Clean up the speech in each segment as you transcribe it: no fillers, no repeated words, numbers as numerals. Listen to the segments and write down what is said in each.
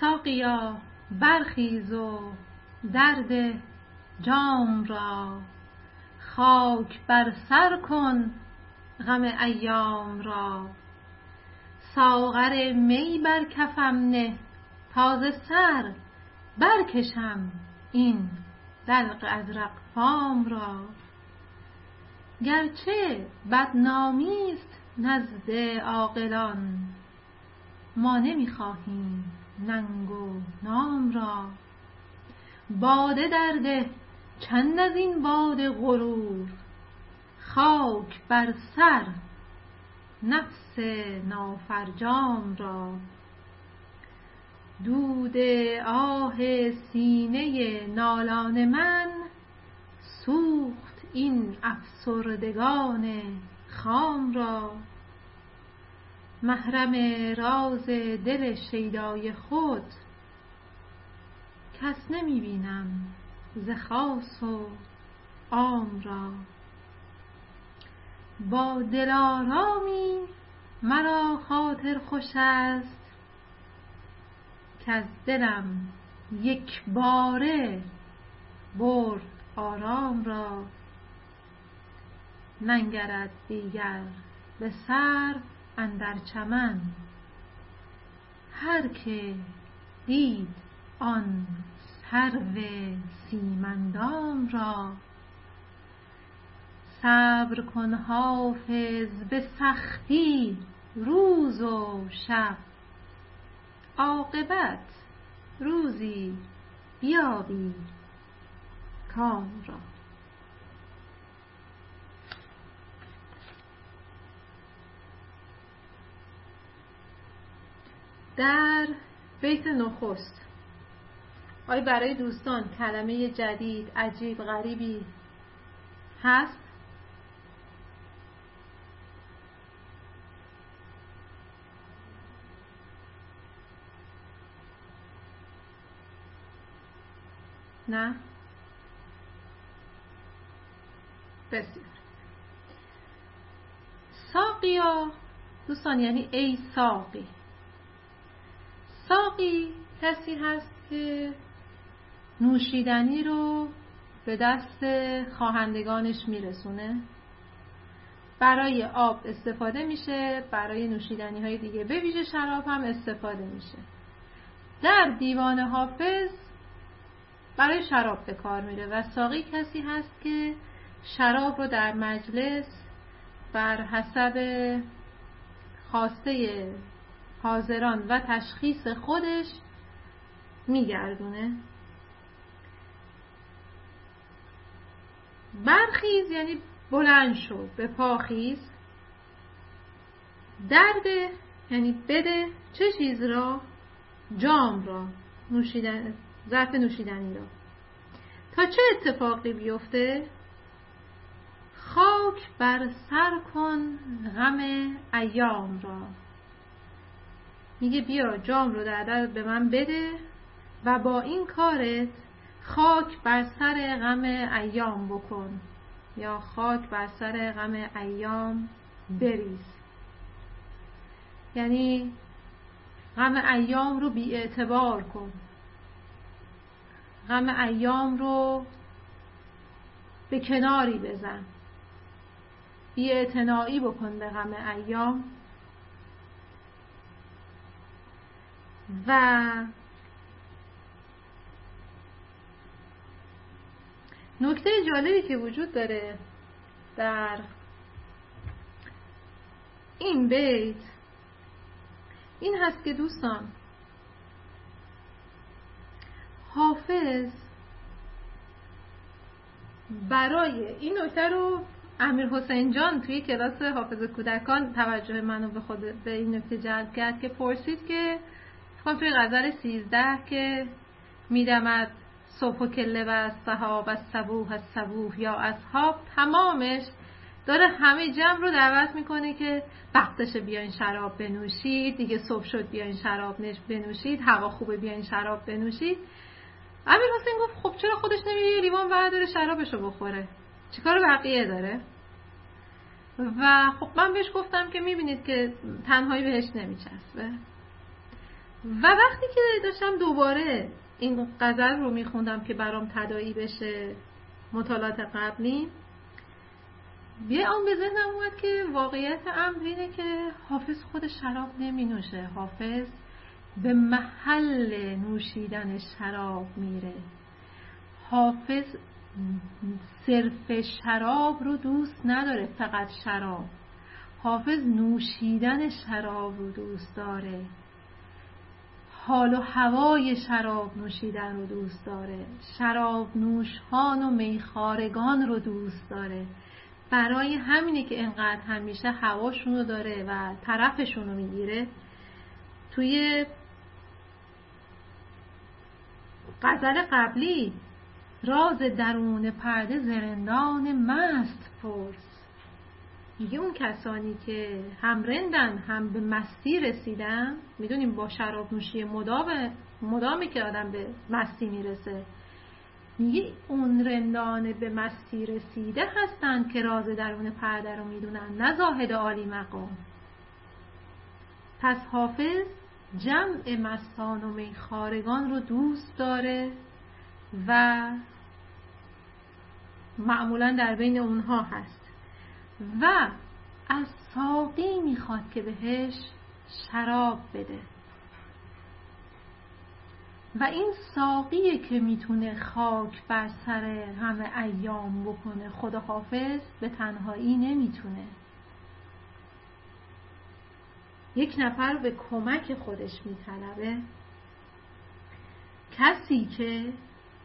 ساقیا برخیز و درده جام را، خاک بر سر کن غم ایام را. ساغر می بر کفم نه تا ز سر برکشم این دلق ازرق فام را. گرچه بدنامی است نزد عاقلان، ما نمی‌خواهیم ننگ و نام را. باده درده چند از این باده غرور، خاک بر سر نفس نافرجام را. دود آه سینه نالان من، سوخت این افسردگان خام را. محرم راز دل شیدای خود، کس نمی بینم ز خاص و عام را. با دلارامی مرا خاطر خوش است، کز دلم یک باره برد آرام را. ننگرد دیگر به سرو اندر چمن، هر که دید آن سرو سیمندام را. صبر کن حافظ به سختی روز و شب، عاقبت روزی بیابی کام را. در بیت نخست آیا برای دوستان کلمه جدید عجیب غریبی هست؟ نه؟ بسیار. ساقیا دوستان یعنی ای ساقی. ساقی کسی هست که نوشیدنی رو به دست خواهندگانش میرسونه. برای آب استفاده میشه، برای نوشیدنی های دیگه به ویژه شراب هم استفاده میشه. در دیوان حافظ برای شراب به کار میره و ساقی کسی هست که شراب رو در مجلس بر حسب خواسته حاضران و تشخیص خودش میگردونه. برخیز یعنی بلند شو، به پا خیز. درده یعنی بده چه چیز را؟ جام را، نوشیدن، ظرف نوشیدنی را. تا چه اتفاقی بیفته؟ خاک بر سر کن غم ایام را. میگه بیا جام رو در به من بده و با این کارت خاک بر سر غم ایام بکن یا خاک بر سر غم ایام بریز. یعنی غم ایام رو بی اعتبار کن، غم ایام رو به کناری بزن، بی اعتنایی بکن به غم ایام. و نکته جالبی که وجود داره در این بیت این هست که دوستان حافظ برای این نکته رو امیر حسین جان توی کلاس حافظ کودکان توجه منو به این نکته جلب کرد که پرسید که توی غزل 13 که میدمد صبح و کله و الصحاب الصبوح الصبوح یا اصحاب، تمامش داره همه جمع رو دعوت میکنه که وقتشه بیاین شراب بنوشید، دیگه صبح شد بیاین شراب بنوشید، هوا خوبه بیاین شراب بنوشید. امیر حسین گفت خب چرا خودش نمیره یه لیوان برداره شرابشو بخوره، چیکار بقیه داره؟ و خب من بهش گفتم که میبینید که تنهایی بهش نمیچسبه و وقتی که داشتم دوباره این غزل رو میخوندم که برام تداعی بشه مطالعات قبلی، یه آن به ذهنم اومد که واقعیت امر اینه که حافظ خود شراب نمی نوشه. حافظ به محل نوشیدن شراب میره. حافظ صرف شراب رو دوست نداره، فقط شراب. حافظ نوشیدن شراب رو دوست داره، حال و هوای شراب نوشیدن رو دوست داره، شراب نوشان و میخارگان رو دوست داره. برای همینه که انقدر همیشه هواشون رو داره و طرفشون رو میگیره. توی غزل قبلی راز درون پرده زرندان مست پرس، میگه اون کسانی که هم رندن هم به مستی رسیدن. میدونیم با شراب نوشی مدامی که آدم به مستی میرسه. میگه اون رندان به مستی رسیده هستن که راز درون پرده رو میدونن، نه زاهد عالی مقام. پس حافظ جمع مستان و میخارگان رو دوست داره و معمولا در بین اونها هست و از ساقی میخواد که بهش شراب بده و این ساقیه که میتونه خاک بر سر همه ایام بکنه. خود حافظ به تنهایی نمیتونه، یک نفر به کمک خودش میطلبه، کسی که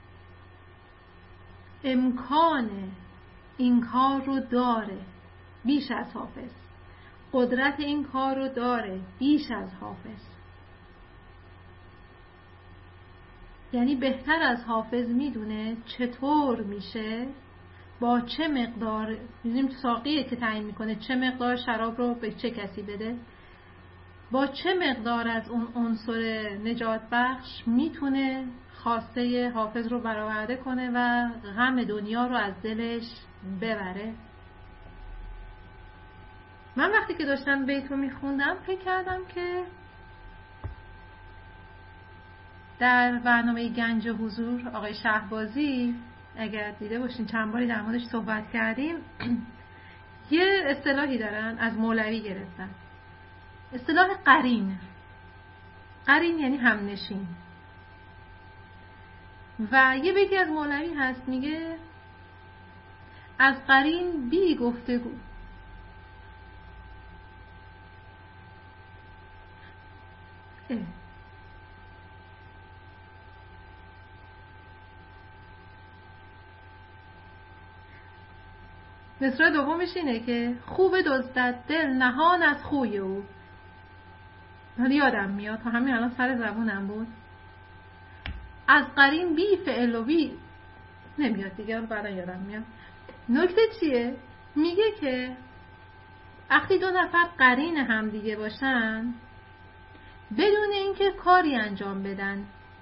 امکان این کار رو داره بیش از حافظ، قدرت این کار رو داره بیش از حافظ. یعنی بهتر از حافظ میدونه چطور میشه با چه مقدار، میدونیم ساقیه که تعیین میکنه چه مقدار شراب رو به چه کسی بده، با چه مقدار از اون عنصر نجات بخش میتونه خواسته حافظ رو برآورده کنه و غم دنیا رو از دلش ببره. من وقتی که داشتم بیت رو میخوندم فکر کردم که در برنامه گنج حضور آقای شهبازی، اگر دیده باشین چند باری در موردش صحبت کردیم، یه اصطلاحی دارن از مولوی گرفتن، اصطلاح قرین. قرین یعنی همنشین. و یه بیتی از مولوی هست میگه از قرین بی گفتگو مصرع دومش اینه که خوب دزدد دل نهان از خوی او. حالا یادم میاد، تا همین الان سر زبونم بود. از قرین بی فعل و بی نمیاد دیگه، بعدا یادم میاد. نکته چیه؟ میگه که وقتی دو نفر قرین هم دیگه باشن، بدون اینکه کاری انجام بدن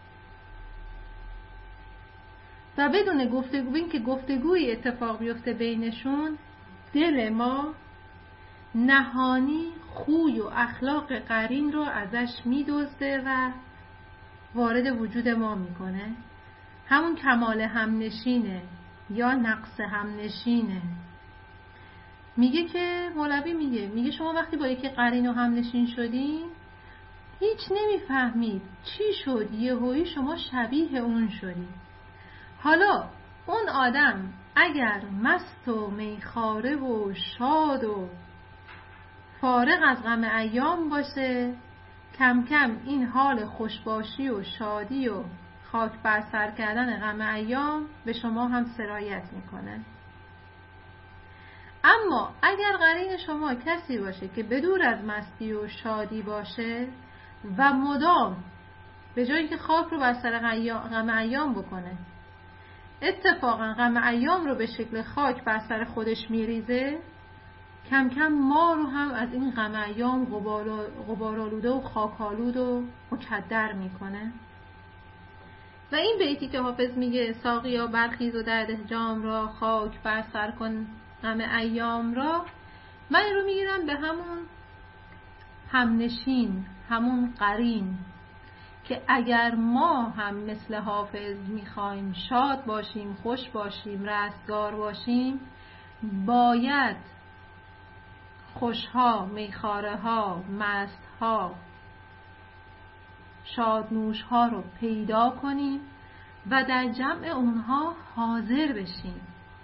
و بدون گفتگوی اتفاق بیفته بینشون، دل ما نهانی خوی و اخلاق قرین رو ازش میدزده و وارد وجود ما میکنه. همون کمال همنشینه یا نقص همنشینه. میگه که مولوی میگه شما وقتی با یکی قرین و همنشین شدین، هیچ نمیفهمید چی شد، یهویی شما شبیه اون شدید. حالا اون آدم اگر مست و میخواره و شاد و فارغ از غم ایام باشه، کم کم این حال خوشباشی و شادی و خاک بر سر کردن غم ایام به شما هم سرایت میکنه. اما اگر قرین شما کسی باشه که بدور از مستی و شادی باشه و مدام به جایی که خاک رو بر سر غم ایام بکنه، اتفاقا غم ایام رو به شکل خاک بر سر خودش میریزه، کم کم ما رو هم از این غم ایام غبارآلوده و خاک‌آلود و مکدر میکنه. و این بیتی که حافظ میگه ساقیا برخیز و درده جام را، خاک بر سر کن غم ایام را، من رو میگیرم به همون همنشین، همون قرین، که اگر ما هم مثل حافظ میخوایم شاد باشیم، خوش باشیم، رستگار باشیم، باید خوشها، میخاره ها، مست ها، شادنوش ها رو پیدا کنیم و در جمع اونها حاضر بشیم.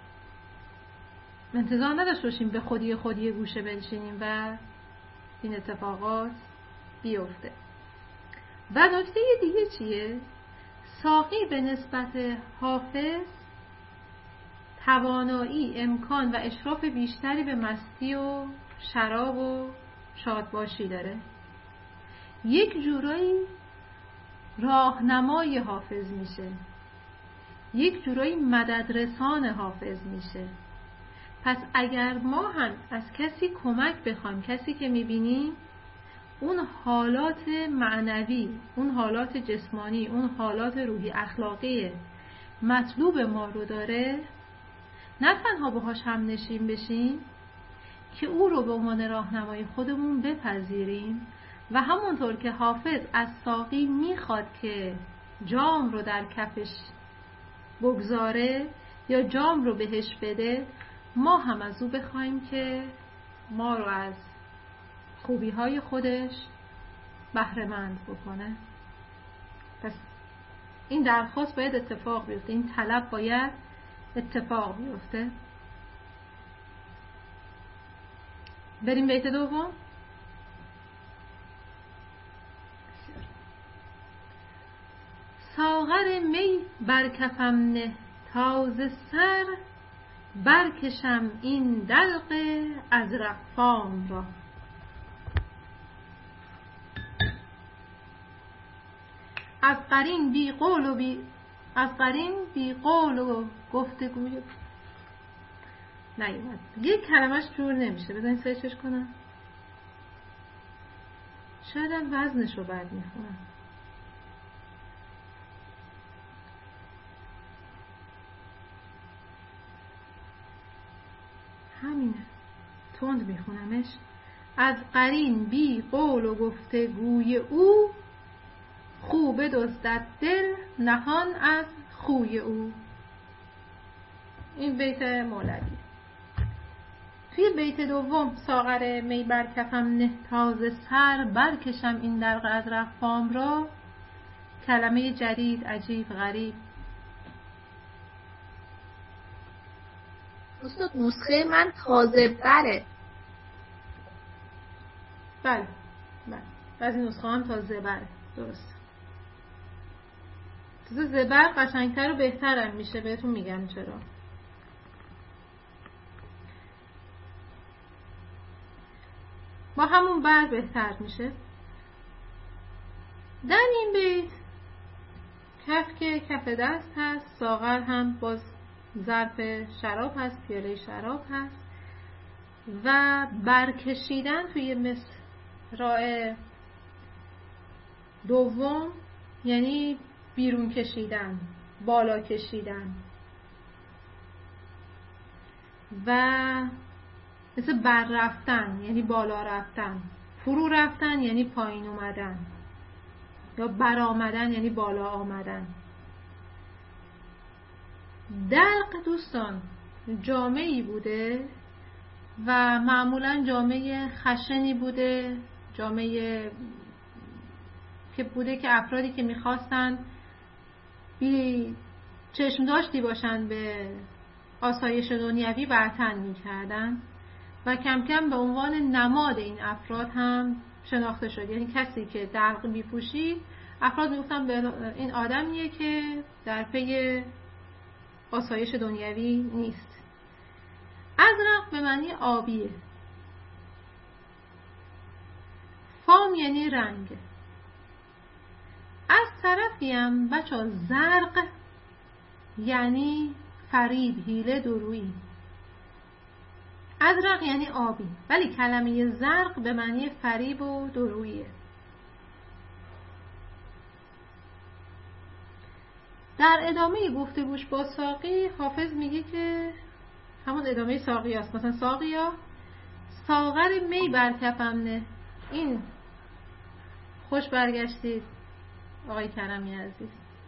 انتظار نداشته باشیم به خودی گوشه بنشینیم و این اتفاقات بیفته. و نکته دیگه چیه؟ ساقی به نسبت حافظ توانایی، امکان و اشراف بیشتری به مستی و شراب و شادباشی داره. یک جورایی راهنمای حافظ میشه، یک جورایی مددرسان حافظ میشه. پس اگر ما هم از کسی کمک بخوایم، کسی که میبینیم اون حالات معنوی، اون حالات جسمانی، اون حالات روحی اخلاقی مطلوب ما رو داره، نه تنها باهاش هم نشین بشیم که او رو به عنوان راهنمای خودمون بپذیریم و همونطور که حافظ از ساقی میخواد که جام رو در کفش بگذاره یا جام رو بهش بده، ما هم از او بخوایم که ما رو از خوبی‌های خودش بهره مند بکنه. پس این درخواست باید اتفاق بیفته، این طلب باید اتفاق بیفته. بریم بیت دوم. ساغر می بر کفم نه تازه سر، برکشم این دلق ازرق فام را. از قرین بی قول و گفتگوی نیومد. یک کلمش جور نمیشه. بذارین سرچش کنم. شاید هم وزنش رو بد میخونم. همینه، تند میخونمش. از قرین بی قول و گفتگوی او، خوب دزدد دل نهان از خوی او. این بیت مولوی. توی بیت دوم ساغر می بر کفم نه تازه سر، برکشم این دلق ازرق فام را، کلمه جدید، عجیب، غریب. استاد نسخه من تازه بره. بله بعضی نسخه هم تازه بره. درست. تازه زبر قشنگتر و بهترم میشه، بهتون میگم چرا. با همون بر بهتر میشه. در این بیت کف که کف دست هست، ساغر هم باز ظرف شراب هست، پیاله شراب هست و برکشیدن توی مصرع دوم یعنی بیرون کشیدن، بالا کشیدن و مثل بر رفتن یعنی بالا رفتن، فرو رفتن یعنی پایین اومدن یا بر آمدن یعنی بالا آمدن. دلق دوستان جامعی بوده و معمولا جامعه خشنی بوده، جامعه که بوده که افرادی که میخواستن بی چشم داشتی باشن به آسایش دنیوی برتن میکردن و کم کم به عنوان نماد این افراد هم شناخته شد. یعنی کسی که دلق میپوشید افراد میگفتن به این آدمیه که در پی آسایش دنیوی نیست. ازرق به معنی آبیه. فام یعنی رنگ. از طرفی هم بچه زرق یعنی فریب، حیله، درویی. ازرق یعنی آبی ولی کلمه زرق به معنی فریب و دروییه. در ادامه گفتگوش با ساقی حافظ میگه که همون ادامه ساقی هست. مثلا ساقیا ساغر می بر کفم نه، این خوش برگشتید آقای کرمی عزیز.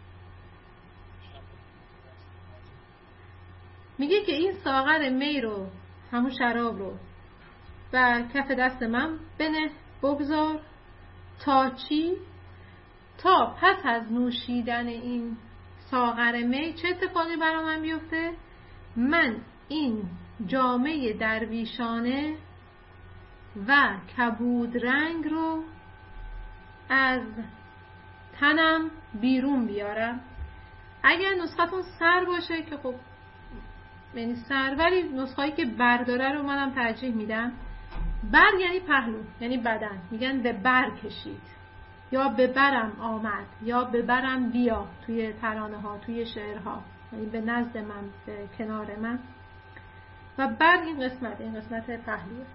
میگه که این ساغر می رو، همون شراب رو بر کف دست من بنه بگذار. تا چی؟ تا پس از نوشیدن این ساغر می چه اتفاقی برای من بیفته؟ من این جامه درویشانه و کبود رنگ رو از تنم بیرون بیارم. اگر نسختون سر باشه که خب یعنی سر، ولی نسخه‌ای که برداره رو منم ترجیح میدم. بر یعنی پهلو، یعنی بدن. میگن به بر کشید یا به برم آمد یا به برم بیا توی ترانه ها، توی شعرها، یعنی به نزد من، به کنار من. و بر این قسمت پهلوه.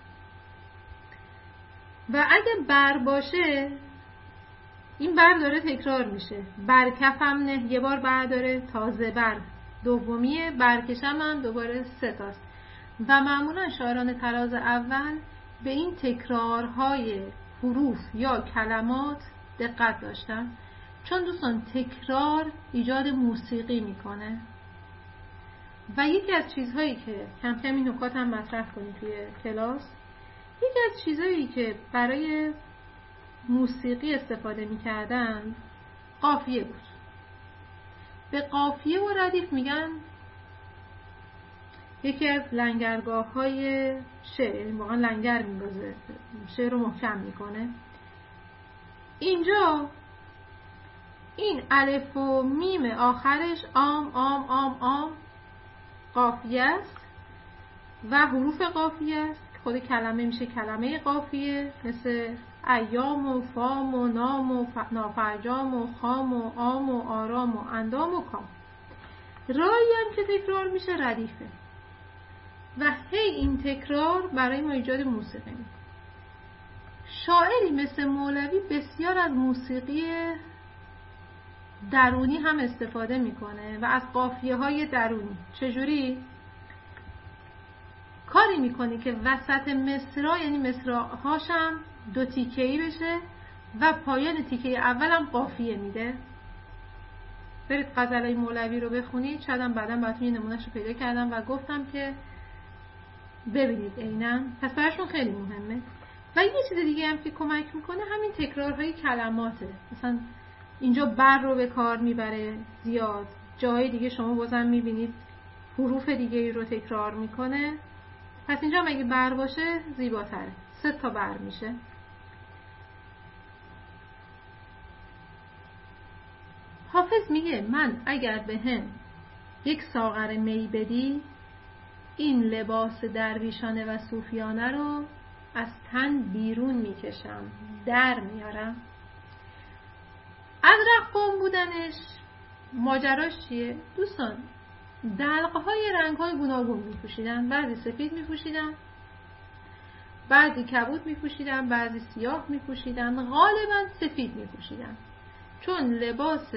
و اگه بر باشه، این بر داره تکرار میشه. بر کفم نه، یه بار بر داره. تازه بر دومیه. برکشم هم دوباره 3 تاست. و معمولا شاعران طراز اول به این تکرارهای حروف یا کلمات دقت داشتن، چون دوستان تکرار ایجاد موسیقی میکنه. و یکی از چیزهایی که کم کم این نکات هم مطرح کنید توی کلاس، یکی از چیزهایی که برای موسیقی استفاده میکردن قافیه بود. به قافیه و ردیف میگن یکی از لنگرگاه‌های شعر، یعنی واقعا لنگر میندازه، شعر رو محکم میکنه. اینجا این الف و میم آخرش آم قافیه است و حروف قافیه است. خود کلمه میشه کلمه قافیه، مثل ایام و فام و نام و نافرجام و خام و عام و آرام و اندام و کام. رایی هم که تکرار میشه ردیفه. و هی این تکرار برای ما ایجاد موسیقی میکنه. شاعری مثل مولوی بسیار از موسیقی درونی هم استفاده میکنه و از قافیه های درونی. چجوری؟ کاری میکنه که وسط مصرع، یعنی مصرع‌هاش هم 2 تیکه‌ای بشه و پایان تیکه اول هم قافیه میده. برید غزلای مولوی رو بخونید، شاید هم بعداً براتون یه نمونهش رو پیدا کردم و گفتم که ببینید عیناً، پس براشون خیلی مهمه. و یه چیز دیگه هم که کمک میکنه همین تکرارهای کلماته. مثلا اینجا بر رو به کار میبره زیاد، جای دیگه شما بازم میبینید حروف دیگه رو تکرار میکنه. پس اینجا اگه بر باشه زیباتره. 3 تا بر میشه. حافظ میگه من اگر به هم یک ساغر می بدی، این لباس درویشانه و صوفیانه رو از تن بیرون میکشم، در میارم. ازرق قوم بودنش ماجراش چیه؟ دوستان دلقه های رنگ های گوناگون میپوشیدن. بعضی سفید میپوشیدن، بعضی کبود میپوشیدن، بعضی سیاه میپوشیدن، غالبا سفید میپوشیدن، چون لباس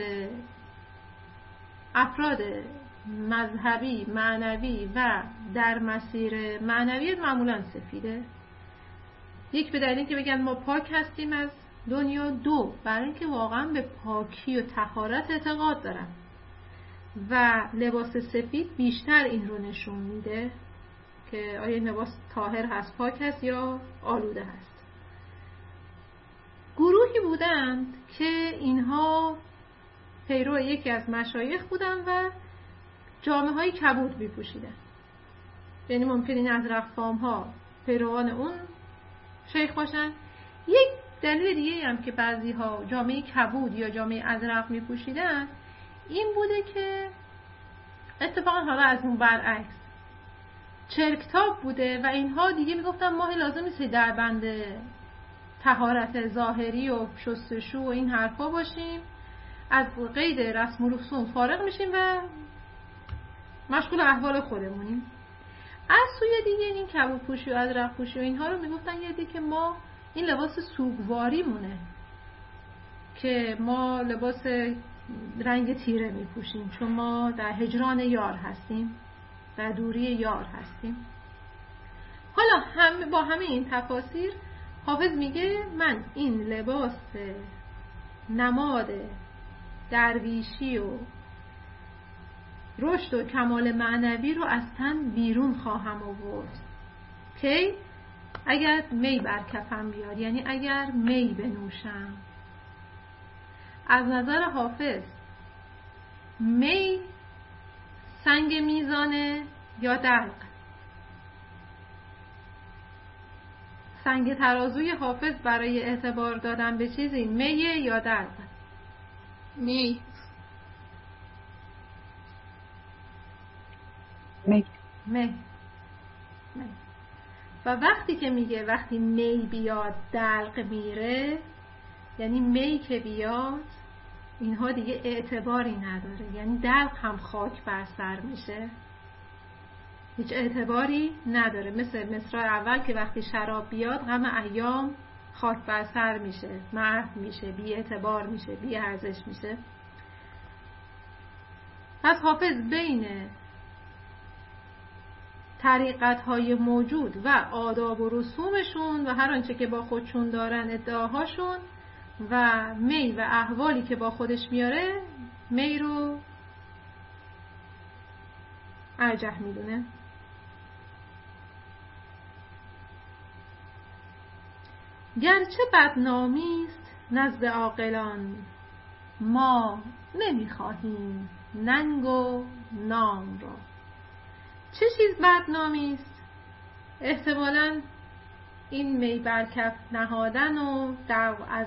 افراد مذهبی، معنوی و در مسیر معنویت معمولا سفیده. یک به دلیل که بگن ما پاک هستیم از دنیا، 2 برای اینکه واقعا به پاکی و طهارت اعتقاد دارن و لباس سفید بیشتر این رو نشون میده که آیا این لباس طاهر هست، پاک هست یا آلوده هست. گروهی بودند که اینها پیرو یکی از مشایخ بودن و جامه های کبود میپوشیدن. یعنی ممکن این ازرق فام ها پیروان اون شیخ باشن. یک دلیل دیگه هم که بعضی ها جامعه کبود یا جامعه ازرق میپوشیدن این بوده که اتفاقا حالا از اون برعکس چرکتاب بوده و اینها دیگه میگفتن ما لازم نیست در بند طهارت ظاهری و شستشو و این حرفا باشیم، از قید رسم و رسوم فارغ میشیم و مشغول احوال خودمونیم. از سوی دیگه این کبود پوشی و ازرق پوشی و اینها رو میگفتن یه دیگه ما این لباس سوگواری مونه که ما لباس رنگ تیره میپوشیم چون ما در هجران یار هستیم، در دوری یار هستیم. حالا با همه این تفاسیر حافظ میگه من این لباس نماد درویشی و رشد و کمال معنوی رو از تن بیرون خواهم آورد. کی؟ اگر می بر کفم بیاد، یعنی اگر می بنوشم. از نظر حافظ می سنگ میزانه یا دلق؟ سنگ ترازوی حافظ برای اعتبار دادن به چیزی میه یا دلق؟ می. می. و وقتی که میگه وقتی می بیاد دلق میره، یعنی می که بیاد اینها دیگه اعتباری نداره، یعنی دلق هم خاک بر سر میشه، هیچ اعتباری نداره. مثل مصرع اول که وقتی شراب بیاد غم ایام خاک بر سر میشه، محو میشه، بی اعتبار میشه، بی ارزش میشه. پس حافظ بین طریقت‌های موجود و آداب و رسومشون و هر آنچه که با خودشون دارن ادعاهاشون و می و احوالی که با خودش میاره، می رو ارجح میدونه. گرچه بدنامی است نزد عاقلان، ما نمیخواهیم ننگ و نام را. چه چیز بدنامی است؟ احتمالاً این می بر کف نهادن و از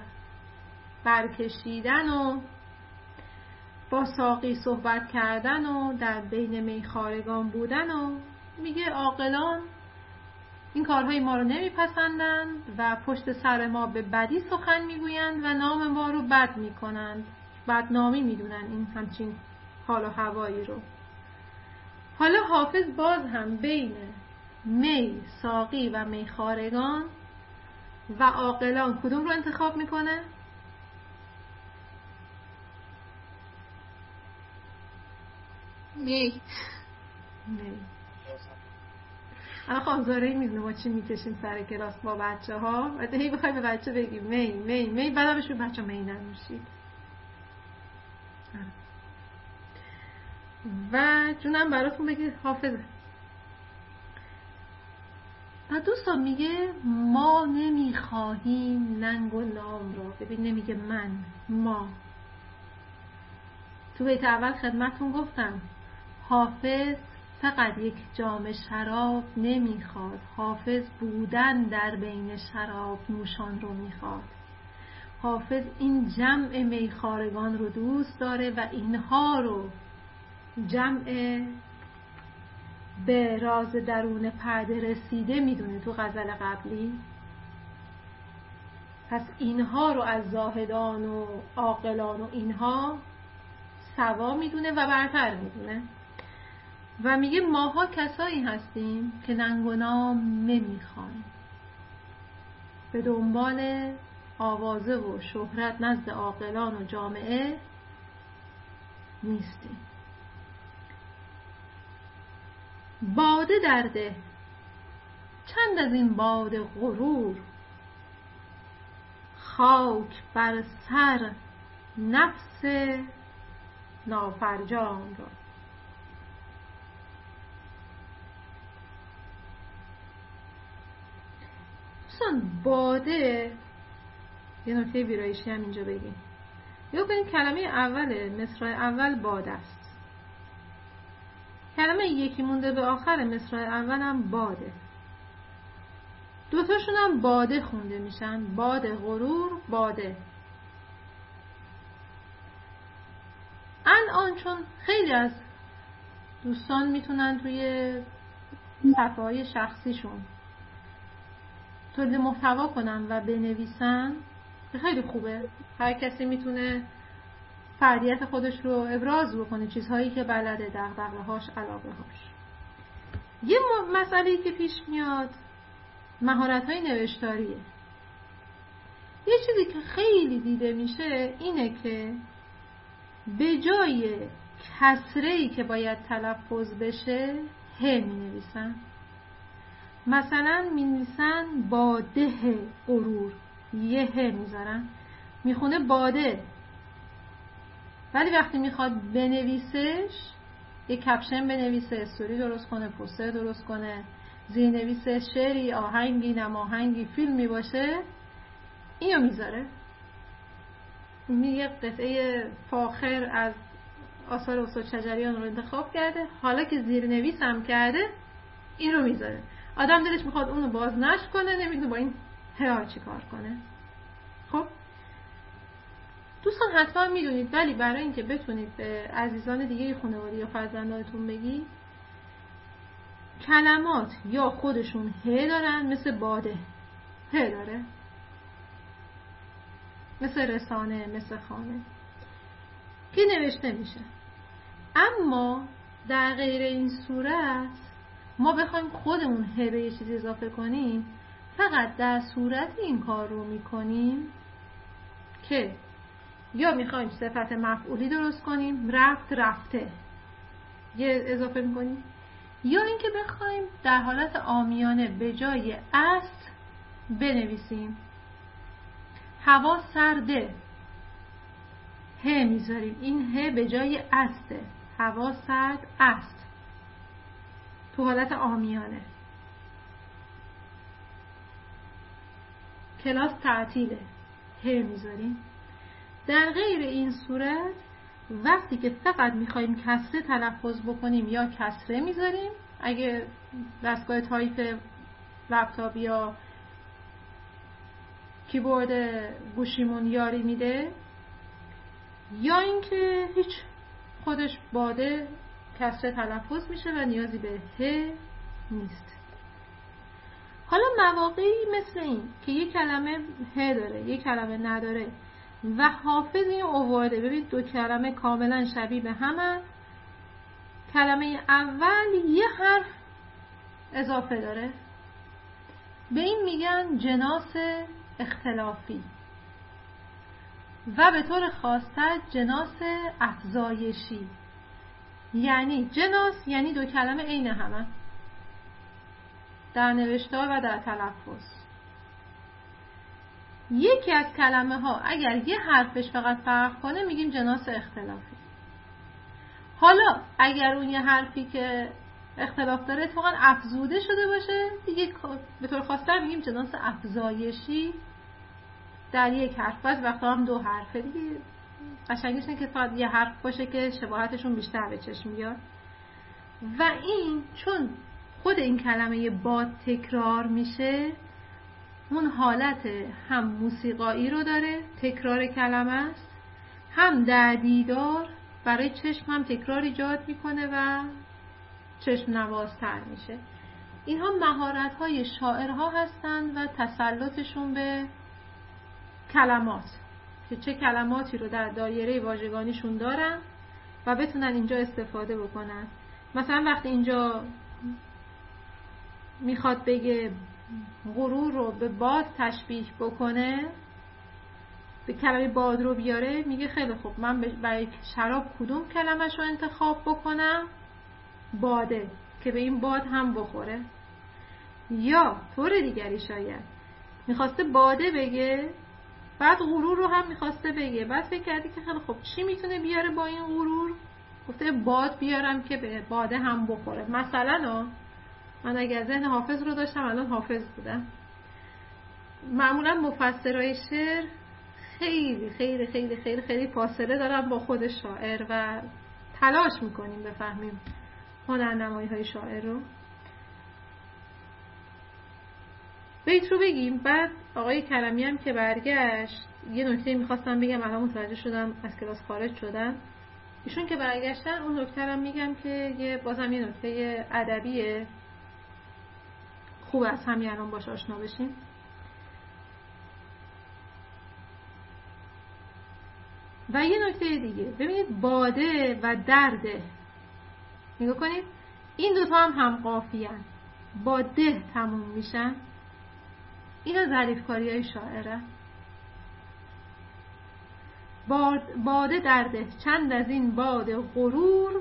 برکشیدن و با ساقی صحبت کردن و در بین میخوارگان بودن و میگه عاقلان این کارهای ما رو نمیپسندند و پشت سر ما به بدی سخن میگویند و نام ما رو بد میکنند، بدنامی میدونن این همچین حال و هوایی رو. حالا حافظ باز هم بین می، ساقی و میخوارگان و عاقلان کدوم رو انتخاب میکنه؟ می. الان خانزارهی میدونه ما چی میکشیم سر کلاس با بچه ها و هی بخوای به بچه بگیم می می می، بعد بهش بچه می ننوشید. و جونم براتون بگید حافظ و دوستان میگه ما نمیخواهیم ننگ و نام را. ببین نمیگه من، ما. تو بیت اول خدمتون گفتم حافظ فقط یک جام شراب نمیخواد، حافظ بودن در بین شراب نوشان رو میخواد. حافظ این جمع میخوارگان رو دوست داره و اینها رو جمع به راز درون پرده رسیده میدونه تو غزل قبلی. پس اینها رو از زاهدان و عاقلان و اینها سوا میدونه و برتر میدونه و میگه ماها کسایی هستیم که ننگ و نام نمیخوایم، به دنبال آوازه و شهرت نزد عاقلان و جامعه نیستیم. باده درده چند از این باده غرور، خاک بر سر نفس نافرجام را. دوستان باده، یه نکته ویرایشی هم اینجا بگیم. یا ببین کلمه اول مصرع اول باده است، کلمه یکی مونده به آخر مصرع اول هم باده، دوتاشون هم باده خونده میشن، باده غرور، باده. الان چون خیلی از دوستان میتونن توی صفحه‌های شخصیشون تولید محتوا کنن و بنویسن، خیلی خوبه، هر کسی میتونه فردیت خودش رو ابراز بکنه، چیزهایی که بلده، دغدغه‌هاش، علاقه‌هاش. یه مسئله‌ای که پیش میاد مهارت‌های نوشتاریه. یه چیزی که خیلی دیده میشه اینه که به جای کسره‌ای که باید تلفظ بشه ه می‌نویسن. مثلا می‌نویسن باده غرور، یه ه میذارن، میخونه باده. ولی وقتی میخواد بنویسش، یک کپشن بنویسه، استوری درست کنه، پوستر درست کنه، زیرنویس شعری، آهنگی، نماهنگی، فیلمی باشه، اینو میذاره. یه قطعه فاخر از آثار استاد شجریان رو انتخاب کرده، حالا که زیرنویس هم کرده این رو میذاره. آدم دلش میخواد اونو باز نشر کنه، نمیدونه با این هیا چی کار کنه. خب دوستان حتما میدونید، ولی برای اینکه بتونید به عزیزان دیگه خانواده یا فرزندانتون بگید، کلمات یا خودشون ه دارن، مثل باده ه داره، مثل رسانه، مثل خانه که نوشته میشه. اما در غیر این صورت ما بخوایم خودمون ه به یه چیزی اضافه کنیم، فقط در صورت این کار رو میکنیم که یا میخوایم صفت مفعولی درست کنیم، رفت، رفته، یه اضافه میکنیم، یا اینکه بخوایم در حالت عامیانه به جای است بنویسیم هوا سرده، ه میذاریم. این ه به جای استه، هوا سرد است، تو حالت عامیانه. کلاس تعطیله، ه میذاریم. در غیر این صورت وقتی که فقط میخوایم کسره تلفظ بکنیم یا کسره میذاریم، اگه دستگاه تایپ لپتاپ یا کیبورد گوشیمون یاری میده، یا اینکه هیچ، خودش باده کسره تلفظ میشه و نیازی به ه نیست. حالا مواقعی مثل این که یک کلمه ه داره، یک کلمه نداره و حافظ این آورده، ببینید دو کلمه کاملا شبیه به همه، کلمه اول یه حرف اضافه داره، به این میگن جناس اختلافی و به طور خاص‌تر جناس افزایشی. یعنی جناس یعنی دو کلمه عین همه در نوشتار و در تلفظ. یکی از کلمه ها اگر یه حرفش فقط فرق کنه میگیم جناس اختلافی. حالا اگر اون یه حرفی که اختلاف داره اتفاقا افزوده شده باشه، دیگه به طور خاص‌تر میگیم جناس افزایشی در یک حرف. بعضی وقتا هم دو حرفه، دیگه قشنگش اینه که فقط یه حرف باشه که شباهتشون بیشتر به چشم میاد. و این چون خود این کلمه باد تکرار میشه، اون حالت هم موسیقایی رو داره، تکرار کلمه است، هم در دیدار برای چشم هم تکرار ایجاد میکنه و چشم نوازتر میشه. اینها مهارت‌های شاعرها هستند و تسلطشون به کلمات، که چه کلماتی رو در دایره واژگانیشون دارن و بتونن اینجا استفاده بکنن. مثلا وقتی اینجا میخواد بگه غرور رو به باد تشبیه بکنه، به کلمه باد رو بیاره، میگه خیلی خوب، من برای شراب کدوم کلمش رو انتخاب بکنم؟ باده، که به این باد هم بخوره. یا طور دیگری شاید میخواسته باده بگه، بعد غرور رو هم میخواسته بگه، بعد فکر کردی که خیلی خوب چی میتونه بیاره با این غرور؟ گفته باد بیارم که به باده هم بخوره. مثلا من اگر ذهن حافظ رو داشتم الان حافظ بودم. معمولا مفسرای شعر خیلی خیلی خیلی خیلی خیلی فاصله دارن با خود شاعر و تلاش میکنیم بفهمیم هنرنمایی های شاعر رو. بیت رو بگیم. بعد آقای کلمی هم که برگشت، یه نکته میخواستم بگم، الان متوجه شدم از کلاس خارج شدن. ایشون که برگشتن اون نکته هم میگم که بازم یه نکته ادبیه، خوب از همین الان باش آشنا بشیم. و یه نکته دیگه ببینید، باده و درده، نگاه کنید این دوتا هم قافیه هن، با ده تموم میشن. اینا ظریفکاری های شاعره. باده درده چند از این باد غرور،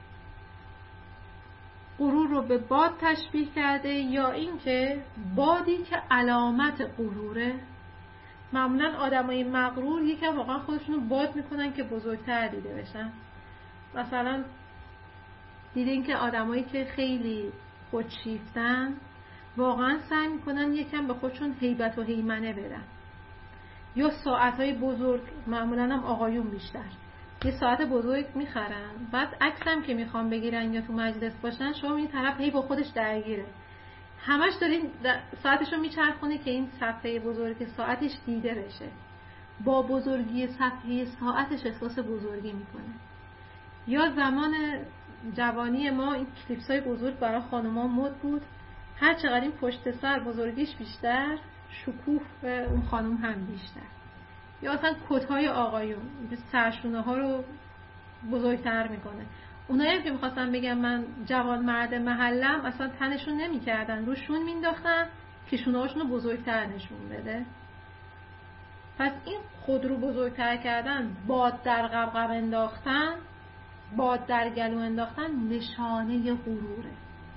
غرور رو به باد تشبیه کرده، یا این که بادی که علامت غروره. معمولا آدمای مغرور یکم واقعا خودشون رو باد میکنن که بزرگتر دیده بشن. مثلا دیدین که آدمایی که خیلی خودشیفتن واقعا سعی میکنن یکم به خودشون هیبت و هیمنه بدن. یا ساعتهای بزرگ، معمولا هم آقایون بیشتر یه ساعت بزرگ میخرن، بعد عکسم که میخوام بگیرن یا تو مجلس باشن، شما این طرف هی با خودش درگیره، همش دارین ساعتشو میچرخونه که این صفحه بزرگ ساعتش دیده بشه. با بزرگی صفحه ساعتش احساس بزرگی میکنه. یا زمان جوانی ما این کلیپسای بزرگ برای خانوما مد بود، هر چقدر این پشت سر بزرگیش بیشتر، شکوه اون خانم هم بیشتر. یا اصلا کت‌های آقایون سرشونه ها رو بزرگتر میکنه. اونایی که میخواستن بگم من جوان مرد محلم، اصلا تنشون نمیکردن، روشون مینداختن که شونه هاشون رو بزرگتر نشون بده. پس این خود رو بزرگتر کردن، باد در قبقب انداختن، باد در گلو انداختن نشانه غروره.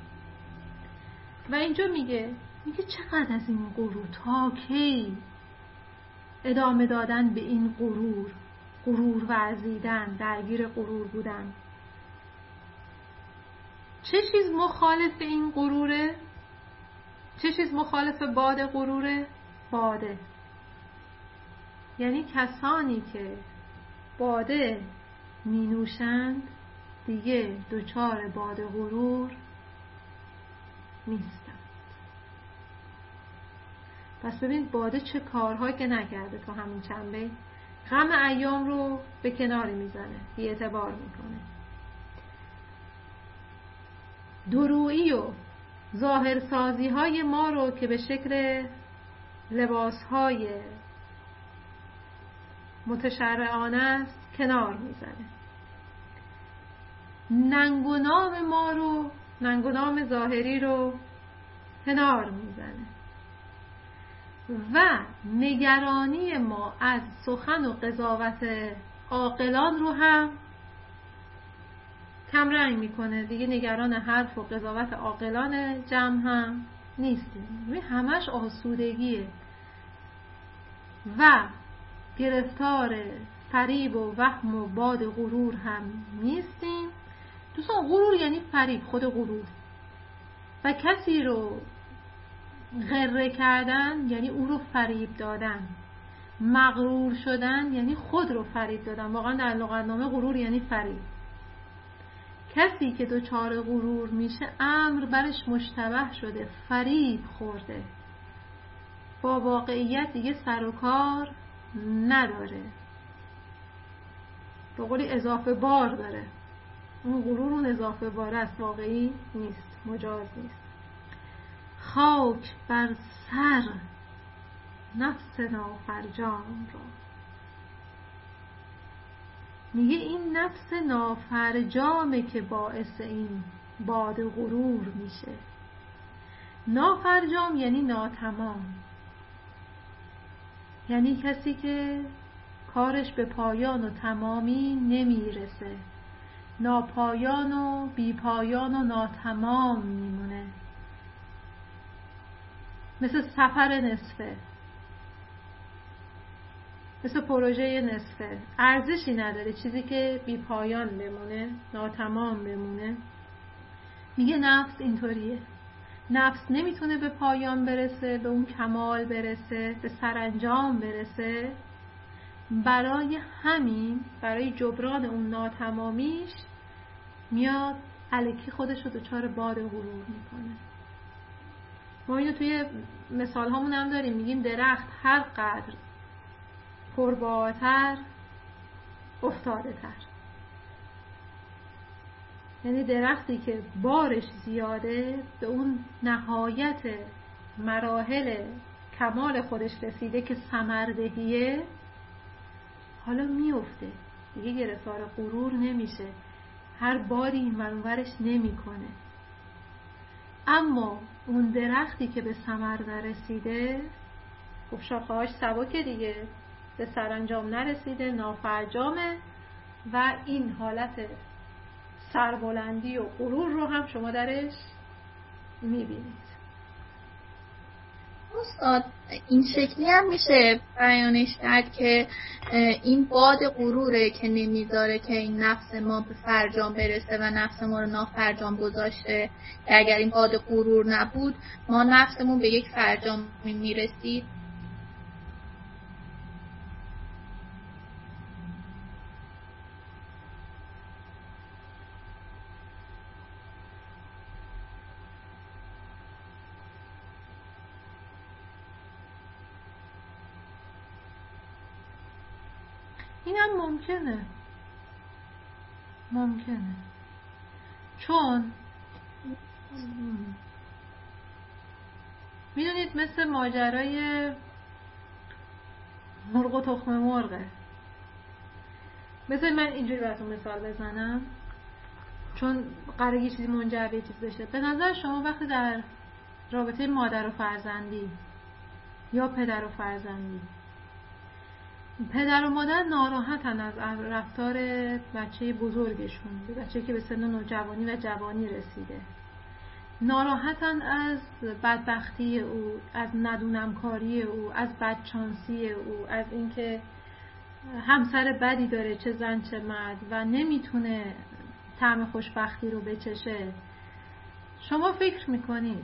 و اینجا میگه چقدر از این غرور، تا کی ادامه دادن به این غرور ورزیدن، درگیر غرور بودن. چه چیز مخالف این غروره؟ چه چیز مخالف باد غروره؟ باده. یعنی کسانی که باده می نوشند دیگه دچار باد غرور نیستند. پس ببین باده چه کارهایی که نکرده تو همین چند بیت. غم ایام رو به کنار میزنه، بی اعتبار میکنه. درویی و ظاهرسازی های ما رو که به شکل لباس های متشرعانه است کنار میزنه. ننگ و نام ما رو، ننگ و نام ظاهری رو کنار میزنه و نگرانی ما از سخن و قضاوت عاقلان رو هم کمرنگ میکنه. دیگه نگران حرف و قضاوت عاقلان جمع هم نیستیم، همش آسودگیه و گرفتار فریب و وهم و باد غرور هم نیستیم. دوستان غرور یعنی فریب، خود غرور. و کسی رو غره کردن یعنی او رو فریب دادن. مغرور شدن یعنی خود رو فریب دادن. واقعا در لغتنامه غرور یعنی فریب. کسی که دچار غرور میشه امر برش مشتبه شده، فریب خورده، با واقعیت دیگه سر و کار نداره، به قولی اضافه بار داره. اون غرور اون اضافه بار است، واقعی نیست، مجاز نیست. خاک بر سر نفس نافرجام را. میگه این نفس نافرجامه که باعث این باد غرور میشه. نافرجام یعنی ناتمام، یعنی کسی که کارش به پایان و تمامی نمیرسه، ناپایان و بیپایان و ناتمام میمونه. مثل سفر نصفه، مثل پروژه نصفه، ارزشی نداره، چیزی که بی پایان بمونه، ناتمام بمونه. میگه نفس اینطوریه. نفس نمیتونه به پایان برسه، به اون کمال برسه، به سرانجام برسه. برای همین، برای جبران اون ناتمامیش میاد الکی خودش رو دچار باد غرور میکنه. ما اینو توی مثال هامون هم داریم، میگیم درخت هر قدر پربارتر افتاده تر. یعنی درختی که بارش زیاده، به اون نهایت مراحل کمال خودش رسیده که ثمردهیه، حالا میفته، دیگه گرفتار غرور نمیشه، هر باری این ور اون ورش نمیکنه. اما اون درختی که به ثمر نرسیده، خب شاخه‌هاش سبکه دیگه، به سرانجام نرسیده، نافرجامه و این حالت سربلندی و غرور رو هم شما درش میبینید. استاد این شکلی هم میشه بیانش کرد که این باد غروره که نمیذاره که این نفس ما به فرجام برسه و نفس ما رو نافرجام گذاشته، که اگر این باد غرور نبود ما نفسمون به یک فرجام میرسید. اینم ممکنه چون میدونید مثل ماجرای مرغ و تخم مرغه. مثل من اینجوری براتون مثال بزنم چون قراره یه چیزی منجر به چیز بشه. به نظر شما وقتی در رابطه مادر و فرزندی یا پدر و فرزندی، پدر و مادر ناراحتن از رفتار بچه بزرگشون، بچه که به سن نوجوانی و جوانی رسیده، ناراحتن از بدبختی او، از ندونمکاری او، از بدشانسی او، از اینکه همسر بدی داره، چه زن چه مرد، و نمیتونه طعم خوشبختی رو بچشه. شما فکر میکنید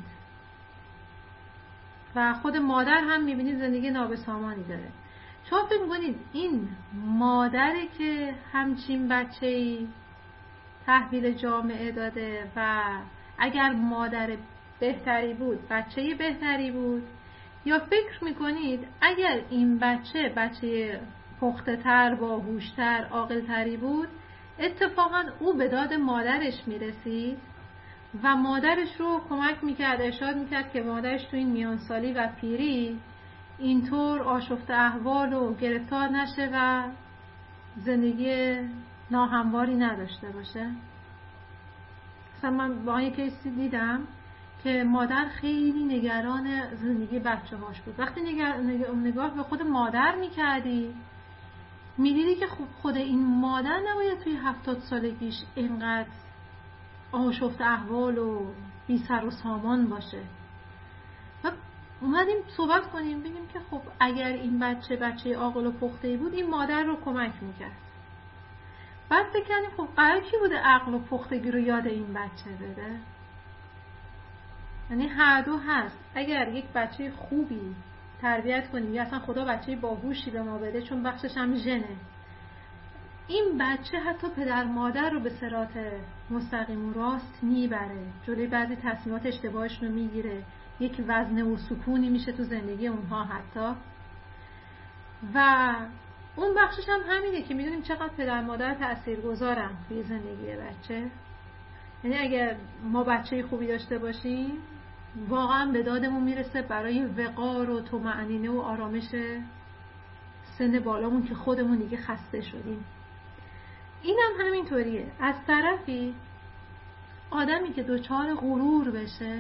و خود مادر هم میبینید زندگی نابسامانی داره، شما فکر میکنید این مادری که همچین بچه‌ای تحویل جامعه داده و اگر مادر بهتری بود بچه بهتری بود، یا فکر میکنید اگر این بچه پخته تر، باهوشتر، عاقل‌تری بود اتفاقا او به داد مادرش میرسید و مادرش رو کمک میکرد، ارشاد میکرد که مادرش تو این میانسالی و پیری اینطور آشفته احوال و گرفتار نشه و زندگی ناهمواری نداشته باشه. مثلا من با این کیسی دیدم که مادر خیلی نگران زندگی بچه هاش بود. وقتی نگاه به خود مادر میکردی میدیدی که خود این مادر نباید توی 70 سالگیش اینقدر آشفته احوال و بی سر و سامان باشه. و اومدیم صحبت کنیم بگیم که خب اگر این بچه عاقل و پخته‌ای بود این مادر رو کمک میکرد. بعد فکر کردیم خب قرار کی بوده عقل و پختگی رو یاد این بچه بده؟ یعنی هر دو هست. اگر یک بچه خوبی تربیت کنیم یا اصلا خدا بچه باهوشی به ما بده، چون بخشش هم ژنه، این بچه حتی پدر مادر رو به صراط مستقیم و راست میبره، جلوی بعضی تصمیمات اشتباهش رو میگیره، یک وزنه و سکونی میشه تو زندگی اونها حتی. و اون بخشش هم همینه که میدونیم چقدر پدر مادر تاثیرگذارن توی زندگی بچه. یعنی اگر ما بچه خوبی داشته باشیم واقعا به دادمون میرسه برای وقار و طمأنینه و آرامش سن بالامون که خودمون دیگه خسته شدیم. اینم همینطوریه. از طرفی آدمی که دچار غرور بشه،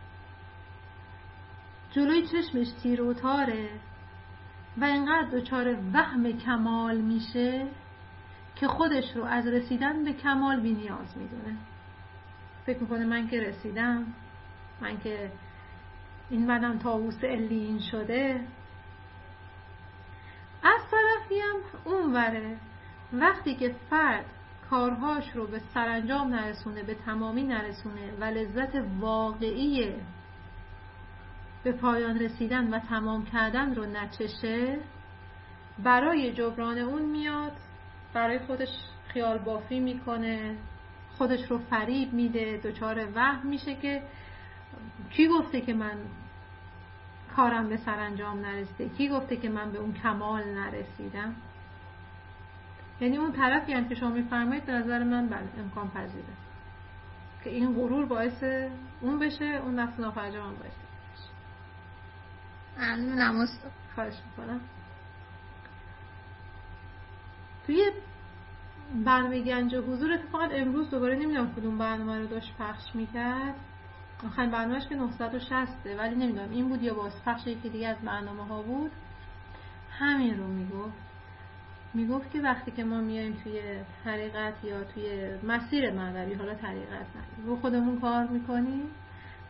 جلوی چشمش تیر و تاره و اینقدر دچار وهم کمال میشه که خودش رو از رسیدن به کمال بی نیاز میدونه. فکر میکنه من که رسیدم، من که این منم طاووس علیین شده. از طرفی هم اون وره، وقتی که فرد کارهاش رو به سرانجام نرسونه، به تمامی نرسونه و لذت واقعی به پایان رسیدن و تمام کردن رو نچشه، برای جبران اون میاد برای خودش خیال بافی میکنه، خودش رو فریب میده، دچار وهم میشه که کی گفته که من کارم به سرانجام نرسیده، کی گفته که من به اون کمال نرسیدم. یعنی اون طرفی هم که شما میفرمایید به نظر من بله امکان پذیره که این غرور باعث اون بشه، اون نفس نافرجام هم باعث بشه. ممنونم استاد. خواهش میکنم. توی برنامه گنج حضور اتفاقا امروز دوباره نمیدونم کدوم برنامه رو داشت پخش میکرد، آخرین برنامهش که 960 ولی نمیدونم این بود یا باز پخش یکی دیگه از برنامه ها بود، همین رو میگفت که وقتی که ما میایم توی طریقت یا توی مسیر معنوی، حالا طریقت نه، رو خودمون کار میکنیم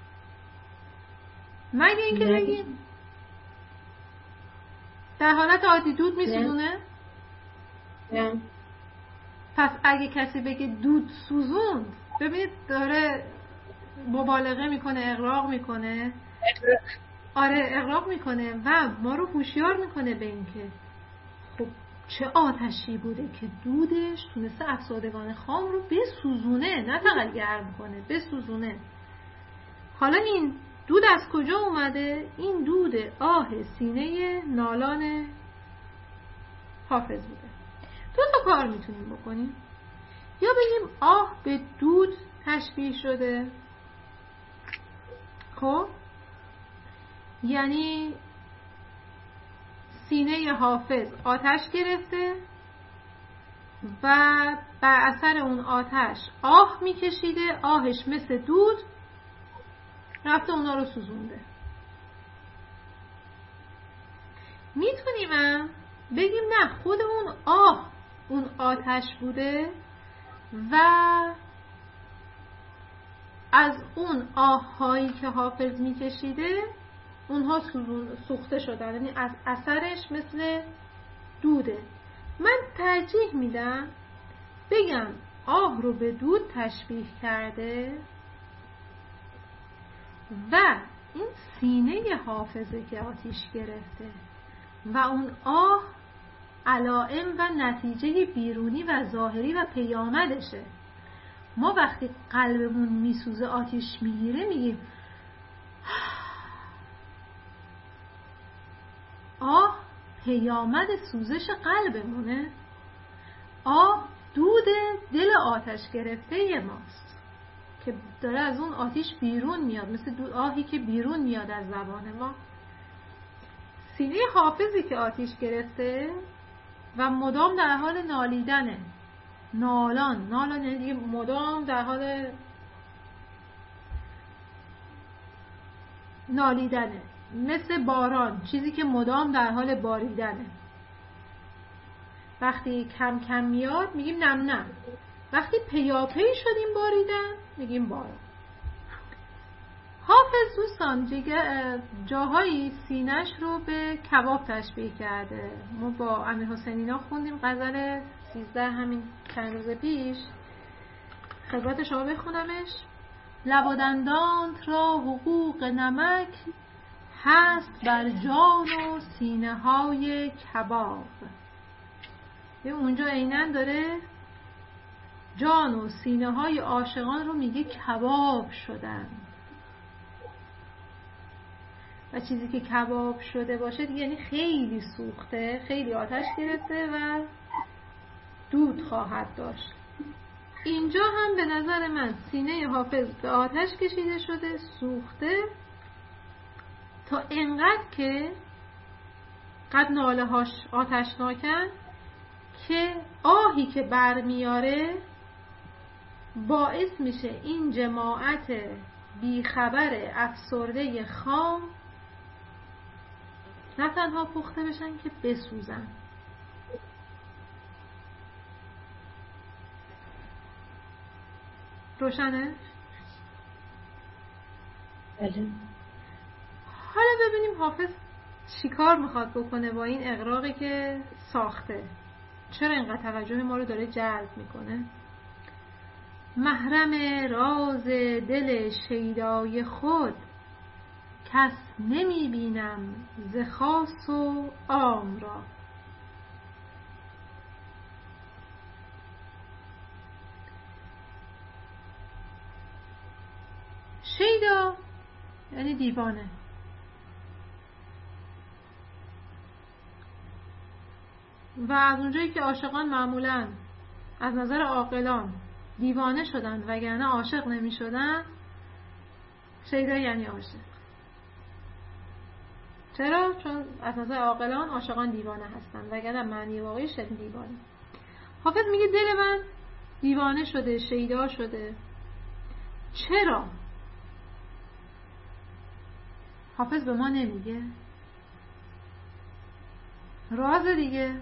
مگه اینکه بگیم در حالت عادی دود میسوزونه؟ نه. پس اگه کسی بگه دود سوزوند، ببینید داره مبالغه میکنه، اغراق میکنه. آره اغراق میکنه و ما رو هوشیار میکنه به این که خب چه آتشی بوده که دودش تونسته افسردگان خام رو بسوزونه، نه فقط گرم کنه، بسوزونه. حالا این دود از کجا اومده؟ این دود آه سینه نالان حافظ بوده. دو تا کار میتونیم بکنیم. یا بگیم آه به دود تشبیه شده، خب یعنی سینه حافظ آتش گرفته و بر اثر اون آتش آه میکشیده، آهش مثل دود رفته اونا رو سوزونده. میتونیم بگیم نه، خود اون آه اون آتش بوده و از اون آه‌هایی که حافظ میکشیده اونها سوخته شدن، یعنی از اثرش مثل دوده. من ترجیح میدم بگم آه رو به دود تشبیه کرده و این سینه حافظه که آتیش گرفته و اون آه علائم و نتیجه بیرونی و ظاهری و پیامدشه. ما وقتی قلبمون میسوزه آتیش میگیره میگیم آه پیامد سوزش قلبمونه، آه دود دل آتش گرفته ماست که داره از اون آتیش بیرون میاد، مثل آهی که بیرون میاد از زبان ما. سینه حافظی که آتیش گرفته و مدام در حال نالیدنه، نالان یعنی مدام در حال نالیدنه، مثل باران، چیزی که مدام در حال باریدنه. وقتی کم کم میاد میگیم نم نم، وقتی پیاپی شدیم باریدن میگیم باران. حافظ دوستان جاهایی سینش رو به کباب تشبیه کرده. ما با امیرحسین اینا خوندیم غزل 13 همین چند روز پیش، خدمت شما بخونمش. لب و دندانت را حقوق نمک هست بر جان و سینه های کباب. اونجا عیناً داره جان و سینه های عاشقان رو میگه کباب شدن و چیزی که کباب شده باشه دیگه یعنی خیلی سوخته، خیلی آتش گرفته و دود خواهد داشت. اینجا هم به نظر من سینه حافظ به آتش کشیده شده، سوخته تا اینقدر که قد ناله هاش آتشناکن که آهی که برمیاره باعث میشه این جماعت بیخبر افسرده خام نه تنها پخته بشن که بسوزن. روشنه؟ بله. حالا ببینیم حافظ چیکار میخواد بکنه با این اغراقی که ساخته. چرا اینقدر توجه ما رو داره جلب میکنه؟ محرم راز دل شیدای خود کس نمیبینم ز خاص و عام را. شیدا یعنی دیوانه. و از اونجایی که عاشقان معمولاً از نظر عاقلان دیوانه شدن وگرنه عاشق نمی شدن، شیدا یعنی عاشق. چرا؟ چون از نظر عاقلان عاشقان دیوانه هستن وگرنه معنی واقعیش دیوانه. حافظ میگه دل من دیوانه شده، شیدا شده. چرا؟ حافظ به ما نمیگه. راز دیگه،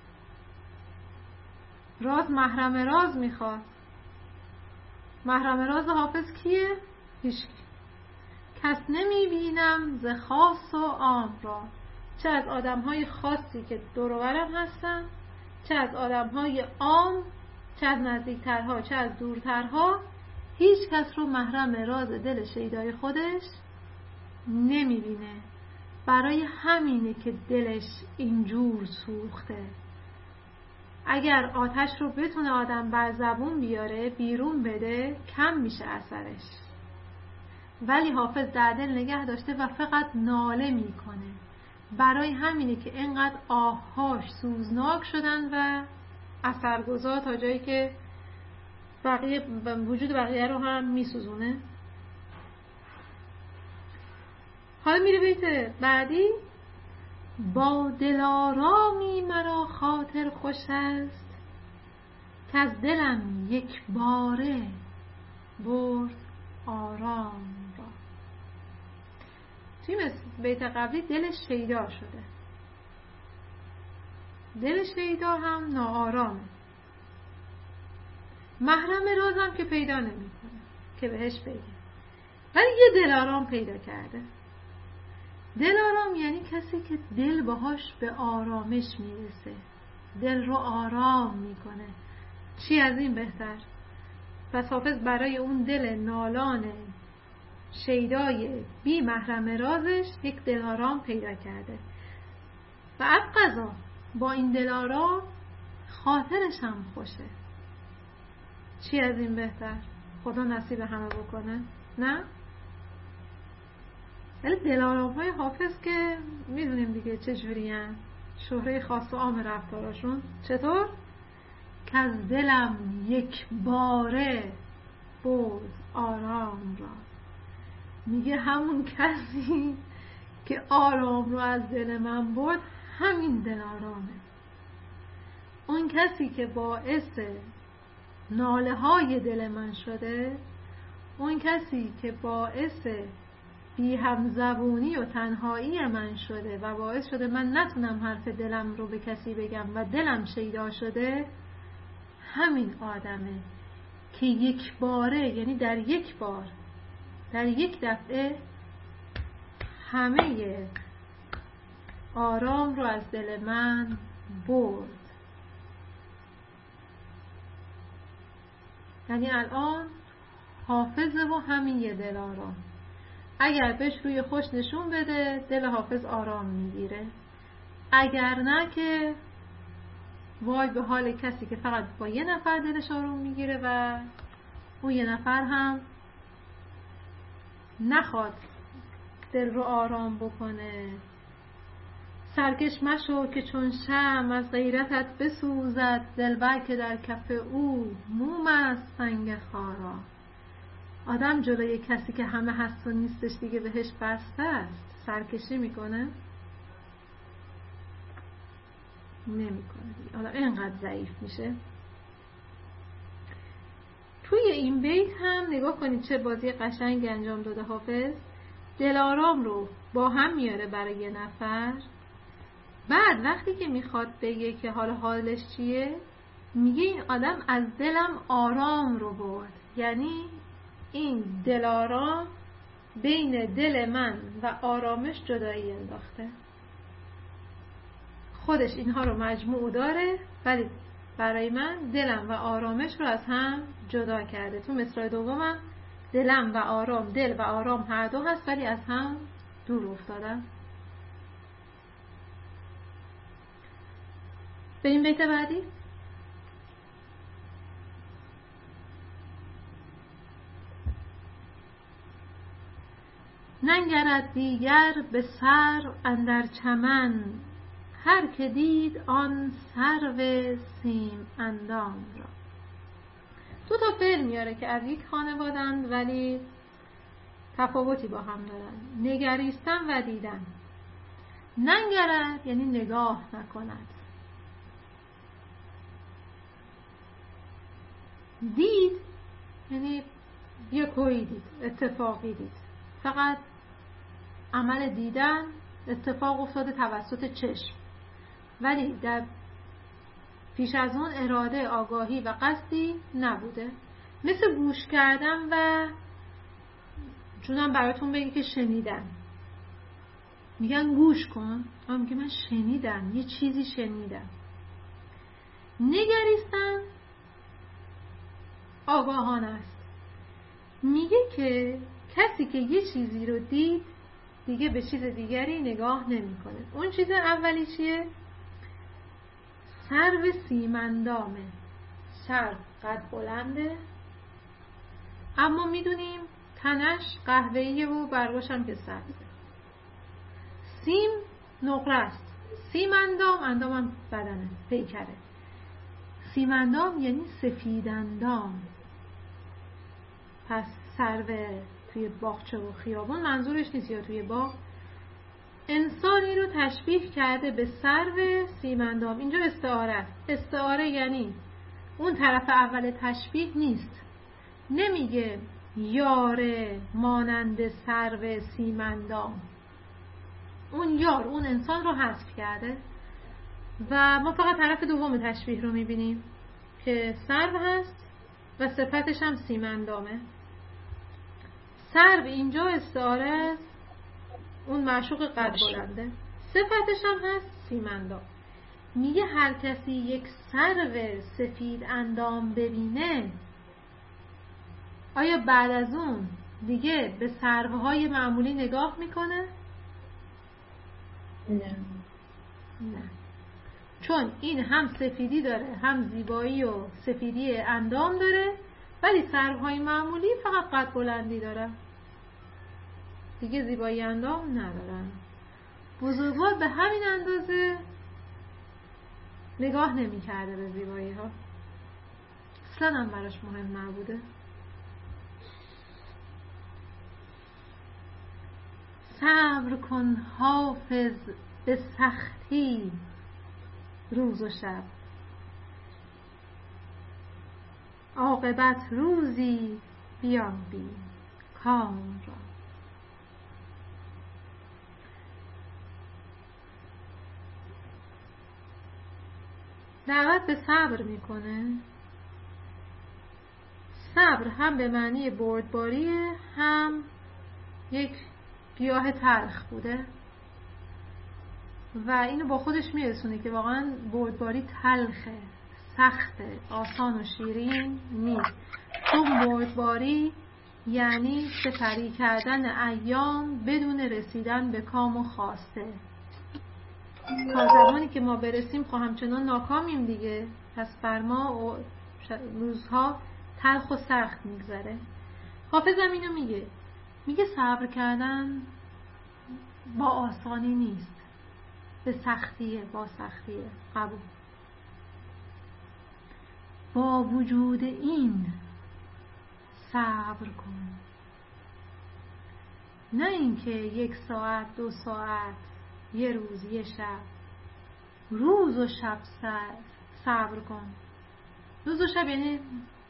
راز محرم راز میخواد. محرم راز حافظ کیه؟ هیچکی. کس نمی بینم ز خاص و عام را. چه از آدم‌های خاصی که دور و برم هستن، چه از آدم‌های عام، چه از نزدیکترها چه از دورترها، هیچ کس رو محرم راز دل شیدای خودش نمی‌بینه. برای همینه که دلش اینجور سوخته. اگر آتش رو بتونه آدم بر زبون بیاره، بیرون بده، کم میشه اثرش. ولی حافظ در دل نگه داشته و فقط ناله میکنه. برای همینه که اینقدر آه‌هاش سوزناک شدن و اثرگذار تا جایی که وجود بقیه رو هم میسوزونه. حالا میره بیت بعدی: با دلارامی مرا خاطر خوش است، که از دلم یک باره برد آرام را. توی بیت قبلی دلش شیدا شده، دل شیدا هم ناآرامه، محرم رازم که پیدا نمی‌کنه که بهش بگه، ولی یه دلارام پیدا کرده. دلارام یعنی کسی که دل باهاش به آرامش میرسه، دل رو آرام میکنه. چی از این بهتر؟ پس حافظ برای اون دل نالان شیدای بی محرم رازش یک دلارام پیدا کرده و ابقضا با این دلارام خاطرش هم خوشه. چی از این بهتر؟ خدا نصیب همه بکنه. نه؟ ولی دلارام های حافظ که میدونیم دیگه چجوری هن. شهره خاص و عام رفتاراشون چطور؟ که از دلم یک باره برد آرام را. میگه همون کسی که آرام رو از دل من برد همین دلارامه. اون کسی که باعث ناله های دل من شده، اون کسی که باعث بی همزبونی و تنهایی من شده و باعث شده من نتونم حرف دلم رو به کسی بگم و دلم شیدا شده، همین آدمه که یک باره، یعنی در یک بار، در یک دفعه همه آرام رو از دل من برد. یعنی الان حافظه و همین یه دل آرام. اگر بهش روی خوش نشون بده، دل حافظ آرام میگیره. اگر نه که وای به حال کسی که فقط با یه نفر دلش آروم میگیره و اون یه نفر هم نخواد دل رو آرام بکنه. سرکش مشو که چون شمع از غیرتت بسوزد، دلبر که در کف او موم است سنگ خارا. آدم جلوی کسی که همه هست و نیستش دیگه بهش بسته است سرکشی میکنه؟ نمیکنه دیگه. آدم اینقدر ضعیف میشه. توی این بیت هم نگاه کنید چه بازی قشنگی انجام داده حافظ. دلارام رو با هم میاره برای یه نفر، بعد وقتی که میخواد بگه که حالش چیه، میگه این آدم از دلم آرام رو برد. یعنی این دلارام بین دل من و آرامش جدایی انداخته. خودش اینها رو مجموع داره، ولی برای من دلم و آرامش رو از هم جدا کرده. تو مصرع دومم دلم و آرام، دل و آرام هر دو هست ولی از هم دور افتادن. بریم بیت بعدی. ننگرد دیگر به سر اندر چمن، هر که دید آن سرو سیم اندام را. دو تا فعل میاره که از یک خانوادند ولی تفاوتی با هم دارن. نگریستن و دیدن. ننگرد یعنی نگاه نکند. دید یعنی یکویی دید، اتفاقی دید. فقط عمل دیدن اتفاق افتاده توسط چشم، ولی در پیش از اون اراده، آگاهی و قصدی نبوده. مثل گوش کردن و جونم براتون بگی که شنیدم. میگن گوش کن، اما میگه من شنیدم، یه چیزی شنیدم. نگریستن آگاهانه است. میگه که کسی که یه چیزی رو دید دیگه به چیز دیگری نگاه نمیکنه. اون چیز اولی چیه؟ سرو سیمندامه. سرو قد بلنده، اما میدونیم تنش قهوه‌ایه و برگاش هم که سبزه. سیم نقره است. سیمندام، اندام هم بدنه، پیکره. سیمندام یعنی سفیدندام. پس سرو توی باغچه و خیابون منظورش نیست، یا توی باغ. انسانی رو تشبیه کرده به سرو سیمندام. اینجا استعاره است. استعاره یعنی اون طرف اول تشبیه نیست. نمیگه یاره مانند سرو سیمندام. اون یار، اون انسان رو حذف کرده و ما فقط طرف دوم تشبیه رو میبینیم که سرو هست و صفتش هم سیمندامه. سرو اینجا استعاره است، اون معشوق قد بلنده. صفتش هم هست سیمندام. میگه هر کسی یک سرو سفید اندام ببینه، آیا بعد از اون دیگه به سروهای معمولی نگاه میکنه؟ نه. چون این هم سفیدی داره، هم زیبایی و سفیدی اندام داره، ولی سروهای معمولی فقط قد بلندی داره، دیگه زیبایی اندام ندارن. بزرگوار به همین اندازه نگاه نمی کرده به زیبایی ها، اصلا هم براش مهم نبوده. صبر کن حافظ به سختی روز و شب، عاقبت روزی بیان بین کام را. دعوت به صبر میکنه. صبر هم به معنی بردباریه، هم یک گیاه تلخ بوده و اینو با خودش میرسونه که واقعا بردباری تلخه، سخته، آسان و شیرین نیست. چون بردباری یعنی سپری کردن ایام بدون رسیدن به کام و خواسته. تا زمانی که ما برسیم خب همچنان ناکامیم دیگه، پس بر ما روزها تلخ و سخت میگذره. حافظم اینو میگه صبر کردن با آسانی نیست، به سختیه، با سختیه، قبول. با وجود این صبر کن، نه اینکه 1 ساعت 2 ساعت، یه روز یه شب، روز و شب صبر کن. روز و شب یعنی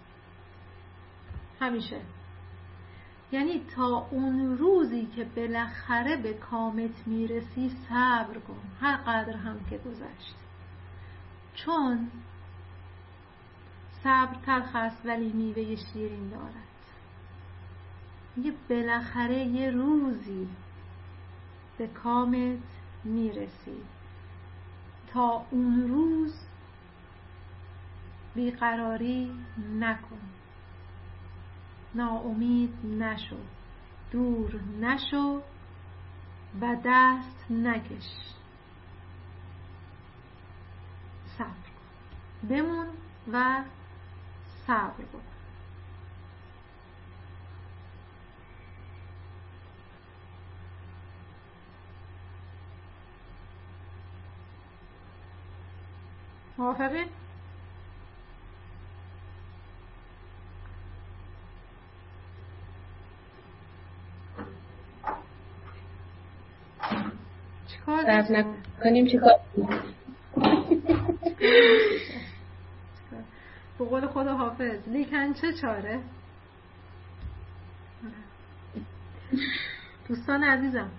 همیشه، یعنی تا اون روزی که بالاخره به کامت میرسی صبر کن، هر قدر هم که گذشت. چون صبر تلخ است ولی میوه شیرین دارد. میگه بالاخره یه روزی به کامت میرسی، تا اون روز بیقراری نکن، ناامید نشو، دور نشو و دست نکش. صبر کن، بمون و صبر کن. موافقی؟ صبر نکنیم چیکار کنیم؟ به قول خود حافظ لیکن چه چاره؟ دوستان عزیزم،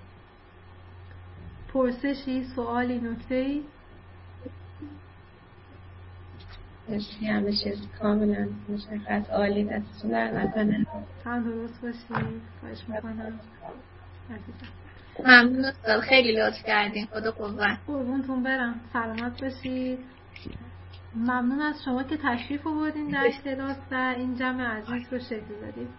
پرسشی، سوالی، نکته‌ای؟ مرسی هم بشه کاملا مشخص. عالی، دستتون در نکنه. تندرست باشید. خواهش میکنم عزیزم. ممنون استاد، خیلی لطف کردین. خدا قوت. قربونتون برم. سلامت باشید. ممنون از شما که تشریف آوردین در کلاس و این جمع عزیز رو شکل دادید.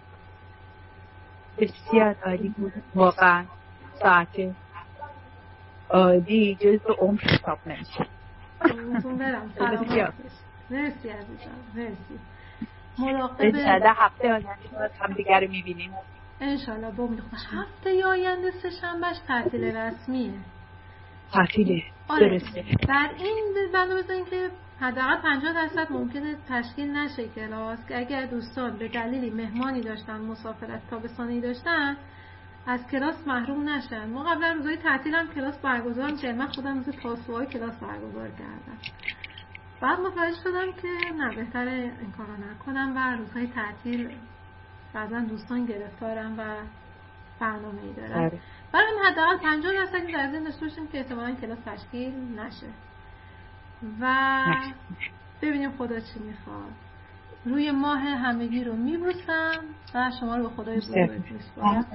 بسیار عالی بود واقعا. ساعت عالی جزء عمر حساب نمیشه. قربونتون برم. سلامت باشید. مرسی عزیزم. مرسی. مراقب هفته آینده هم دیگر رو میبینیم انشالله. با امید خدا. هفته آینده سه‌شنبهش تعطیل رسمیه. تعطیله. درسته. در این بنا بزنین که حداقل 50% ممکنه تشکیل نشه کلاس، که اگر دوستان به دلیلی مهمانی داشتن، مسافرت تابستانی داشتن، از کلاس محروم نشن. ما قبلا روزهای تعطیل هم کلاس برگزار می‌کردیم. من خودم روز تاسوعای کلاس برگزار کردم. بعد متوجه شدم که نه، بهتره این کارو نکنم و روزهای تعطیل بعضا دوستان گرفتارن و برنامه‌ای دارن. برای هم حداقل 50% در ذهن داشته باشیم که احتمالاً کلاس تشکیل نشه و ببینیم خدا چی میخواد. روی ماه همگی رو میبوسم و شما رو به خدای بزرگ میسپارم.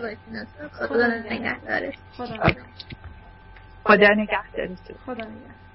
خدا نگهدارت. خدا نگهدارت. نگهدار.